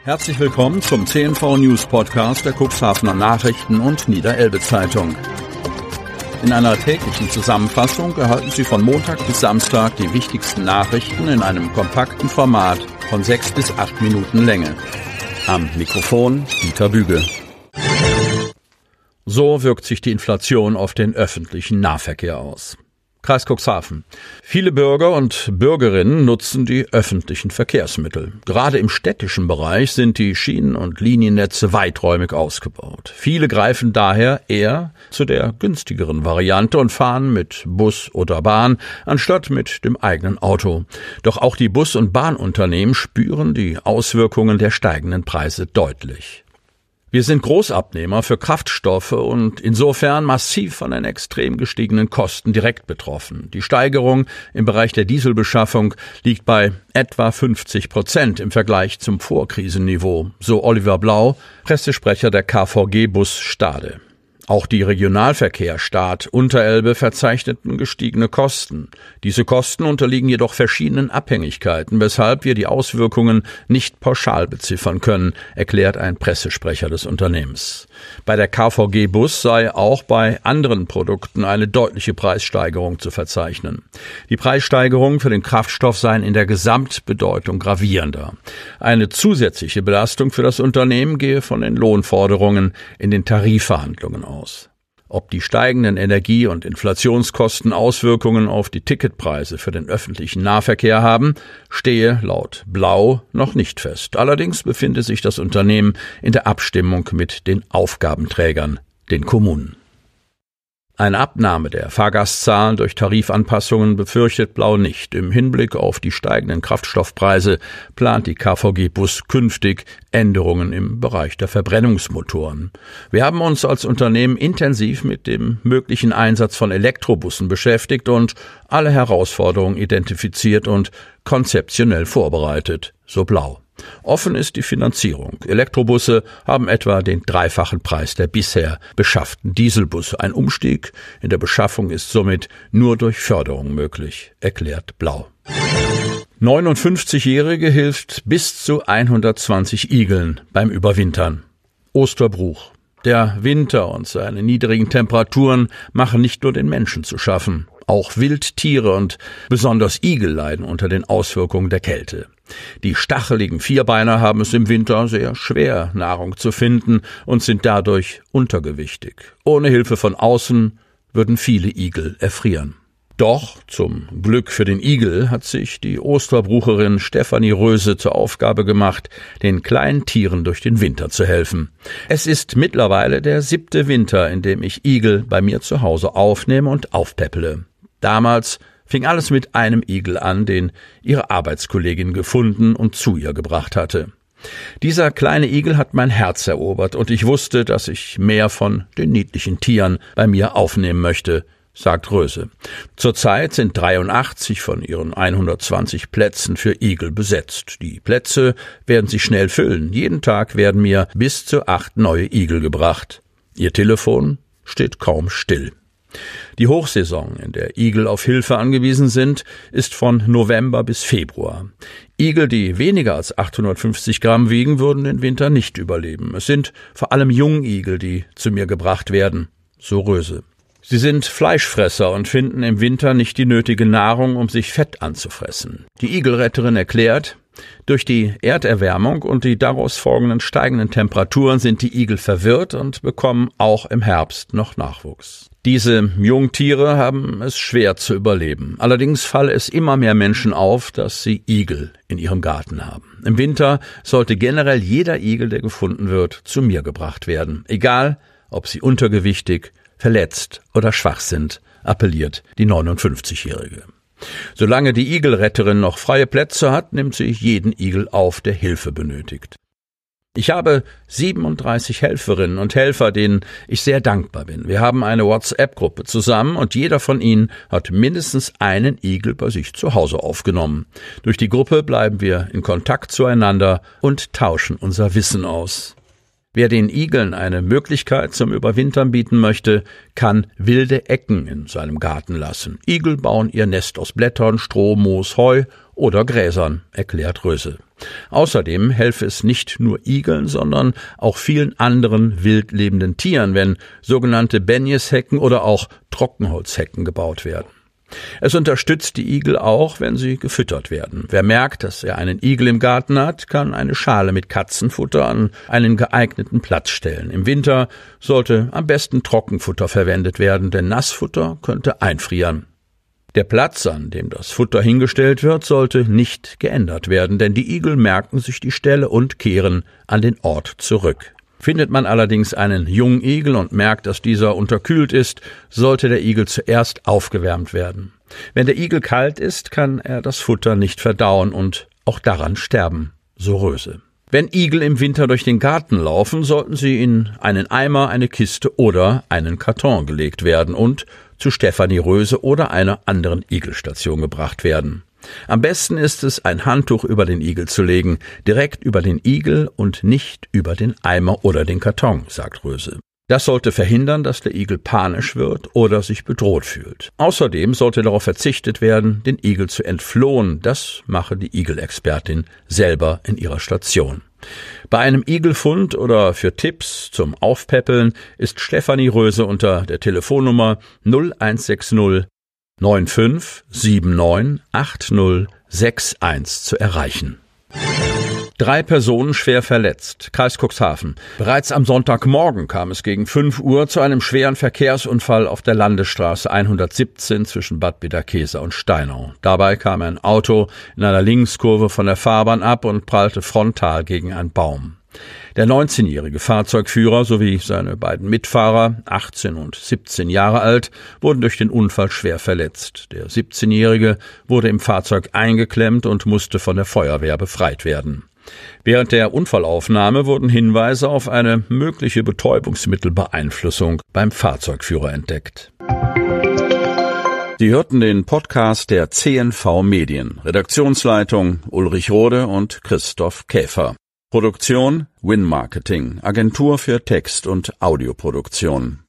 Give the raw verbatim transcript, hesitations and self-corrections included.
Herzlich willkommen zum C N V News Podcast der Cuxhavener Nachrichten und Niederelbe Zeitung. In einer täglichen Zusammenfassung erhalten Sie von Montag bis Samstag die wichtigsten Nachrichten in einem kompakten Format von sechs bis acht Minuten Länge. Am Mikrofon Dieter Büge. So wirkt sich die Inflation auf den öffentlichen Nahverkehr aus. Kreis Cuxhaven. Viele Bürger und Bürgerinnen nutzen die öffentlichen Verkehrsmittel. Gerade im städtischen Bereich sind die Schienen- und Liniennetze weiträumig ausgebaut. Viele greifen daher eher zu der günstigeren Variante und fahren mit Bus oder Bahn, anstatt mit dem eigenen Auto. Doch auch die Bus- und Bahnunternehmen spüren die Auswirkungen der steigenden Preise deutlich. Wir sind Großabnehmer für Kraftstoffe und insofern massiv von den extrem gestiegenen Kosten direkt betroffen. Die Steigerung im Bereich der Dieselbeschaffung liegt bei etwa fünfzig Prozent im Vergleich zum Vorkrisenniveau, so Oliver Blau, Pressesprecher der K V G Bus Stade. Auch die Regionalverkehr Stad Unterelbe verzeichneten gestiegene Kosten. Diese Kosten unterliegen jedoch verschiedenen Abhängigkeiten, weshalb wir die Auswirkungen nicht pauschal beziffern können, erklärt ein Pressesprecher des Unternehmens. Bei der K V G Bus sei auch bei anderen Produkten eine deutliche Preissteigerung zu verzeichnen. Die Preissteigerungen für den Kraftstoff seien in der Gesamtbedeutung gravierender. Eine zusätzliche Belastung für das Unternehmen gehe von den Lohnforderungen in den Tarifverhandlungen aus. Ob die steigenden Energie- und Inflationskosten Auswirkungen auf die Ticketpreise für den öffentlichen Nahverkehr haben, stehe laut Blau noch nicht fest. Allerdings befinde sich das Unternehmen in der Abstimmung mit den Aufgabenträgern, den Kommunen. Eine Abnahme der Fahrgastzahlen durch Tarifanpassungen befürchtet Blau nicht. Im Hinblick auf die steigenden Kraftstoffpreise plant die K V G Bus künftig Änderungen im Bereich der Verbrennungsmotoren. Wir haben uns als Unternehmen intensiv mit dem möglichen Einsatz von Elektrobussen beschäftigt und alle Herausforderungen identifiziert und konzeptionell vorbereitet, so Blau. Offen ist die Finanzierung. Elektrobusse haben etwa den dreifachen Preis der bisher beschafften Dieselbusse. Ein Umstieg in der Beschaffung ist somit nur durch Förderung möglich, erklärt Blau. neunundfünfzigjährige hilft bis zu hundertzwanzig Igeln beim Überwintern. Osterbruch. Der Winter und seine niedrigen Temperaturen machen nicht nur den Menschen zu schaffen. Auch Wildtiere und besonders Igel leiden unter den Auswirkungen der Kälte. Die stacheligen Vierbeiner haben es im Winter sehr schwer, Nahrung zu finden und sind dadurch untergewichtig. Ohne Hilfe von außen würden viele Igel erfrieren. Doch zum Glück für den Igel hat sich die Osterbrucherin Stefanie Röse zur Aufgabe gemacht, den kleinen Tieren durch den Winter zu helfen. Es ist mittlerweile der siebte Winter, in dem ich Igel bei mir zu Hause aufnehme und aufpäppele. Damals fing alles mit einem Igel an, den ihre Arbeitskollegin gefunden und zu ihr gebracht hatte. Dieser kleine Igel hat mein Herz erobert und ich wusste, dass ich mehr von den niedlichen Tieren bei mir aufnehmen möchte, sagt Röse. Zurzeit sind dreiundachtzig von ihren hundertzwanzig Plätzen für Igel besetzt. Die Plätze werden sich schnell füllen. Jeden Tag werden mir bis zu acht neue Igel gebracht. Ihr Telefon steht kaum still. Die Hochsaison, in der Igel auf Hilfe angewiesen sind, ist von November bis Februar. Igel, die weniger als achthundertfünfzig Gramm wiegen, würden den Winter nicht überleben. Es sind vor allem Jungigel, die zu mir gebracht werden, so Röse. Sie sind Fleischfresser und finden im Winter nicht die nötige Nahrung, um sich Fett anzufressen. Die Igelretterin erklärt, durch die Erderwärmung und die daraus folgenden steigenden Temperaturen sind die Igel verwirrt und bekommen auch im Herbst noch Nachwuchs. Diese Jungtiere haben es schwer zu überleben. Allerdings falle es immer mehr Menschen auf, dass sie Igel in ihrem Garten haben. Im Winter sollte generell jeder Igel, der gefunden wird, zu mir gebracht werden. Egal, ob sie untergewichtig, verletzt oder schwach sind, appelliert die neunundfünfzigjährige. Solange die Igelretterin noch freie Plätze hat, nimmt sie jeden Igel auf, der Hilfe benötigt. Ich habe siebenunddreißig Helferinnen und Helfer, denen ich sehr dankbar bin. Wir haben eine WhatsApp-Gruppe zusammen und jeder von ihnen hat mindestens einen Igel bei sich zu Hause aufgenommen. Durch die Gruppe bleiben wir in Kontakt zueinander und tauschen unser Wissen aus. Wer den Igeln eine Möglichkeit zum Überwintern bieten möchte, kann wilde Ecken in seinem Garten lassen. Igel bauen ihr Nest aus Blättern, Stroh, Moos, Heu oder Gräsern, erklärt Röse. Außerdem helfe es nicht nur Igeln, sondern auch vielen anderen wild lebenden Tieren, wenn sogenannte Benjeshecken oder auch Trockenholzhecken gebaut werden. Es unterstützt die Igel auch, wenn sie gefüttert werden. Wer merkt, dass er einen Igel im Garten hat, kann eine Schale mit Katzenfutter an einen geeigneten Platz stellen. Im Winter sollte am besten Trockenfutter verwendet werden, denn Nassfutter könnte einfrieren. Der Platz, an dem das Futter hingestellt wird, sollte nicht geändert werden, denn die Igel merken sich die Stelle und kehren an den Ort zurück. Findet man allerdings einen Jungigel und merkt, dass dieser unterkühlt ist, sollte der Igel zuerst aufgewärmt werden. Wenn der Igel kalt ist, kann er das Futter nicht verdauen und auch daran sterben, so Röse. Wenn Igel im Winter durch den Garten laufen, sollten sie in einen Eimer, eine Kiste oder einen Karton gelegt werden und zu Stefanie Röse oder einer anderen Igelstation gebracht werden. Am besten ist es, ein Handtuch über den Igel zu legen, direkt über den Igel und nicht über den Eimer oder den Karton, sagt Röse. Das sollte verhindern, dass der Igel panisch wird oder sich bedroht fühlt. Außerdem sollte darauf verzichtet werden, den Igel zu entflohen. Das mache die Igelexpertin selber in ihrer Station. Bei einem Igelfund oder für Tipps zum Aufpäppeln ist Stefanie Röse unter der Telefonnummer null eins sechs null neun fünf sieben neun acht null sechs eins zu erreichen. Drei Personen schwer verletzt. Kreis Cuxhaven. Bereits am Sonntagmorgen kam es gegen fünf Uhr zu einem schweren Verkehrsunfall auf der Landesstraße hundertsiebzehn zwischen Bad Bederkesa und Steinau. Dabei kam ein Auto in einer Linkskurve von der Fahrbahn ab und prallte frontal gegen einen Baum. Der neunzehnjährige Fahrzeugführer sowie seine beiden Mitfahrer, achtzehn und siebzehn Jahre alt, wurden durch den Unfall schwer verletzt. Der siebzehnjährige wurde im Fahrzeug eingeklemmt und musste von der Feuerwehr befreit werden. Während der Unfallaufnahme wurden Hinweise auf eine mögliche Betäubungsmittelbeeinflussung beim Fahrzeugführer entdeckt. Sie hörten den Podcast der C N V Medien. Redaktionsleitung Ulrich Rode und Christoph Käfer. Produktion Win Marketing, Agentur für Text- und Audioproduktion.